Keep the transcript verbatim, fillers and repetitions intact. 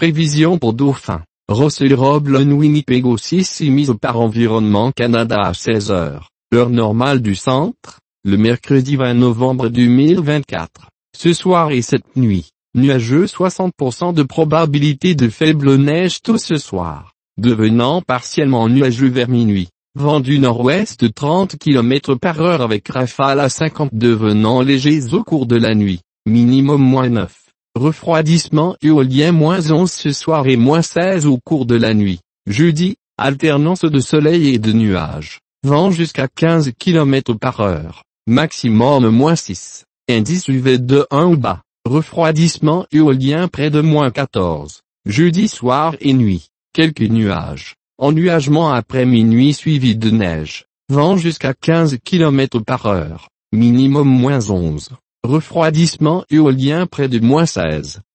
Prévision pour Dauphin. Russell Roblin Winnipeg aussi six mise par Environnement Canada à seize heures, heure normale du centre, le mercredi vingt novembre deux mille vingt-quatre. Ce soir et cette nuit, nuageux soixante pour cent de probabilité de faible neige tôt ce soir, devenant partiellement nuageux vers minuit. Vent du nord-ouest trente kilomètres par heure avec rafales à cinquante devenant légers au cours de la nuit, minimum moins neuf. Refroidissement éolien moins onze ce soir et moins seize au cours de la nuit. Jeudi, alternance de soleil et de nuages. Vent jusqu'à quinze kilomètres par heure. Maximum moins six. Indice U V de un ou bas. Refroidissement éolien près de moins quatorze. Jeudi soir et nuit. Quelques nuages. Ennuagement après minuit suivi de neige. Vent jusqu'à quinze kilomètres par heure. Minimum moins onze. Refroidissement éolien près de moins seize.